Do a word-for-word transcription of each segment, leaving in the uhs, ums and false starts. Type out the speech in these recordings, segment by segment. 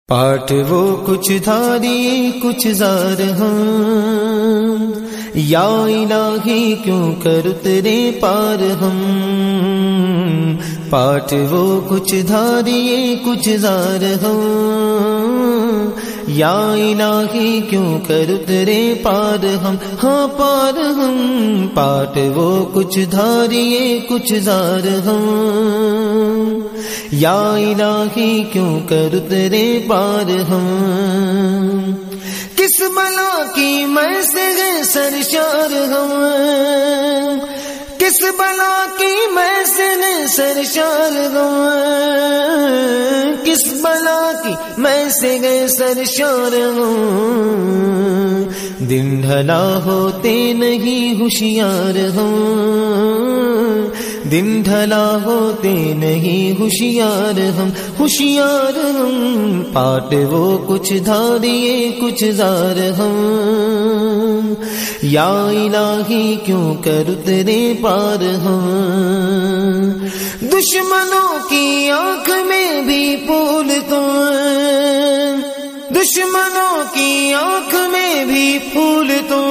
پاٹ وہ کچھ دھاری کچھ زار ہم، یا الہی کیوں کر اترے پار ہم۔ پاٹ وہ کچھ دھاری کچھ زار ہم، یا الہی کیوں کر اترے پار ہم، ہاں پار ہم۔ پاٹ وہ کچھ دھاری کچھ زار ہم، یا الہی کیوں کر اترے پار ہم۔ کس بلا کی میں سے گئے سرشار ہم، کس بلا کی میں سے گئے سرشار ہم، کس بلا کی میں سے گئے سرشار ہم۔ دن ڈھلا ہوتے نہیں ہوشیار ہم، دن ڈھلا ہوتے نہیں ہوشیار ہم، ہوشیار ہم۔ پاٹ وہ کچھ دھاری کچھ زار ہم، یا الہی کیوں کر اترے پار ہم۔ دشمنوں کی آنکھ میں بھی پھول تم، دشمنوں کی آنکھ میں بھی پھول تم،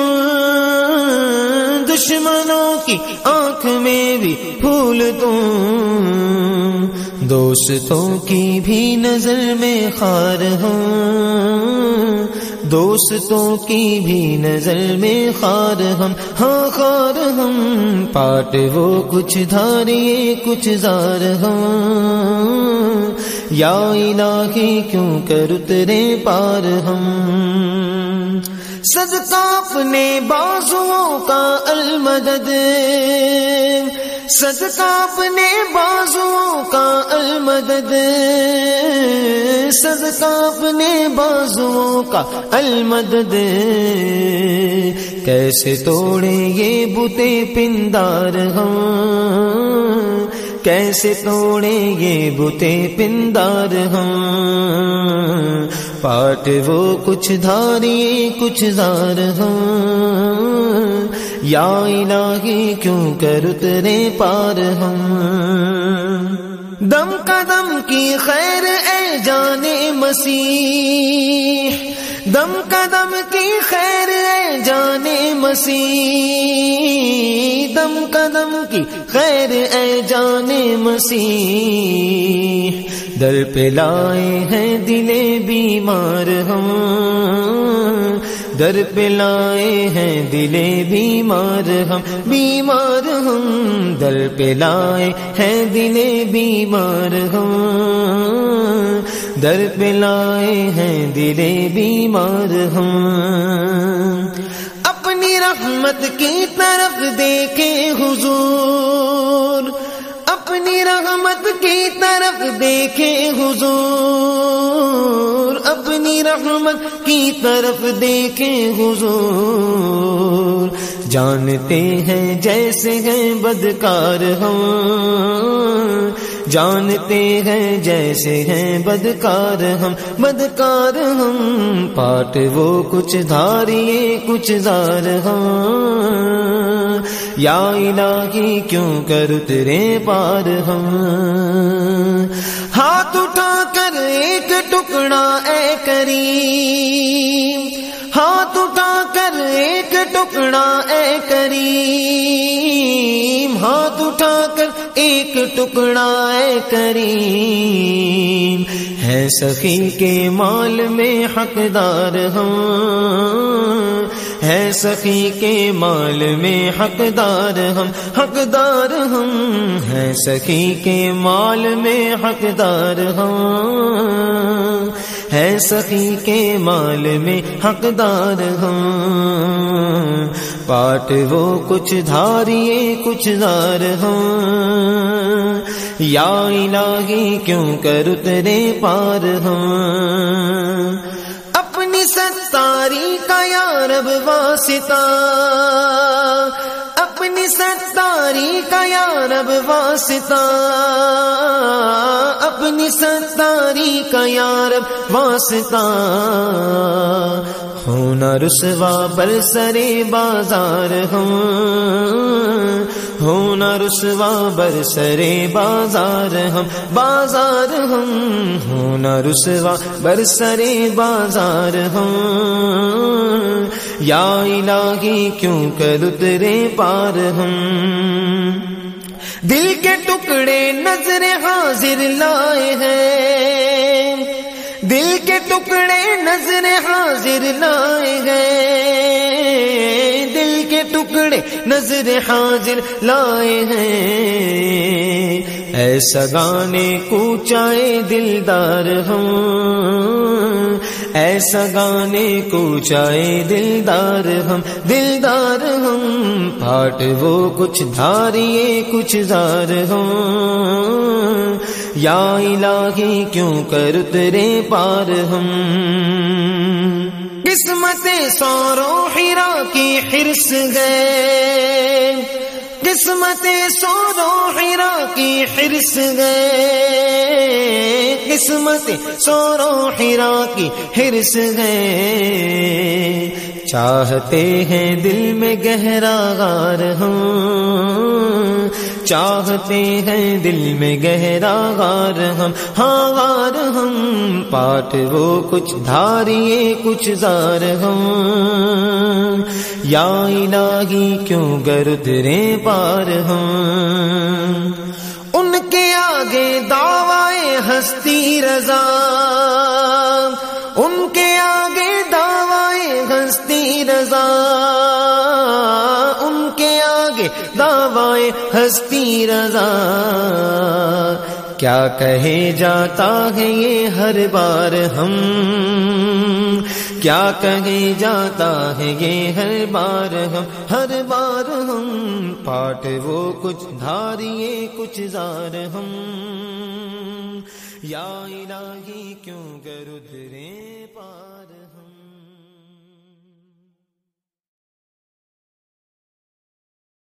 دشمنوں کی آنکھ میں بھی پھول تم۔ دوستوں کی بھی نظر میں خار ہم، دوستوں کی بھی نظر میں خار ہم، ہاں خار ہم۔ پاٹ وہ کچھ دھاری کچھ زار ہم، یا الہی کیوں کر اترے پار ہم۔ صدقہ اپنے بازوؤں کا المدد، صدقہ اپنے بازوؤں کا المدد، صدقہ اپنے بازوؤں کا المدد۔ کیسے توڑے یہ بتے پندار ہم، کیسے توڑے یہ بتے پندار ہم۔ پاٹ وہ کچھ دھاری کچھ زار ہم، یا الہی کیوں کر اترے پار ہم۔ دم قدم کی خیر اے جان مسیح، دم قدم کی خیر اے جان مسیح، دم قدم کی خیر اے جان مسیح۔ در پہ لائے ہیں دل بیمار ہم، در پہ لائے ہیں دل بیمار ہم، بیمار ہم۔ در پہ لائے ہیں دل بیمار ہم، در پہ لائے ہیں دل بیمار ہم۔ اپنی رحمت کی طرف دیکھے حضور، اپنی رحمت کی طرف دیکھے حضور، اپنی رحمت کی طرف دیکھے حضور۔ جانتے ہیں جیسے ہیں بدکار ہم، جانتے ہیں جیسے ہیں بدکار ہم، بدکار ہم۔ پاٹ وہ کچھ دھاری کچھ زار ہم، یا الہی کیوں کر اترے پار ہم۔ ہاتھ اٹھا کر ایک ٹکڑا اے کریم، ہاتھ اٹھا کر ایک ٹکڑا اے کریم، ہاتھ اٹھا کر ایک ٹکڑا اے کریم۔ ہے سخی کے مال میں حقدار ہم، ہے سخی کے مال میں حقدار ہم، حقدار ہم۔ ہے سخی کے مال میں حقدار ہم، ہے سخی کے مال میں حقدار ہم۔ پاٹ وہ کچھ دھاری کچھ زار ہم، یا الہی کیوں کر اترے پار ہم۔ اپنی ستاری کا یا رب واسطہ، اپنی ستاری کا یا رب واسطہ، اپنی ستاری کا یا رب واسطہ۔ ہونا رسوا برسرے بازار ہم، ہونا رسوا برسرے بازار ہم، بازار ہم ہونا رسوا برسرے بازار ہم، یا الہی کیوں کر اترے پار ہم، دل کے ٹکڑے نظر حاضر لائے ہیں، دل کے ٹکڑے نظر حاضر لائے ہیں، دل کے ٹکڑے نظر حاضر لائے ہیں، ایسا گانے کوچائے دلدار ہم، ایسا گانے کوچائے دلدار ہم، دلدار ہم پھاٹ وہ کچھ دھاریے کچھ زار ہم، یا الہی کیوں کر اترے پار ہم، قسمتیں سوروں حرا کی حرص گئے، قسمتیں سوروں حرا کی حرص گئے، قسمتیں سوروں حرا کی حرص گئے، چاہتے ہیں دل میں گہرا غار ہم، چاہتے ہیں دل میں گہرا غار ہم، ہاں غار ہم پاٹ وہ کچھ دھاریے کچھ زار ہم، یا الہی کیوں گر اترے پار ہم، ان کے آگے دعوائے ہستی رضا، ان کے آگے دعوائے ہستی رضا، ان کے آگے دعوائے ہستی رضا، کیا کہے جاتا ہے یہ ہر بار ہم، کیا کہے جاتا ہے یہ ہر بار ہم، ہر بار ہم پاٹ وہ کچھ دھاریے کچھ زار ہم، یا الہی کیوں گر اترے پار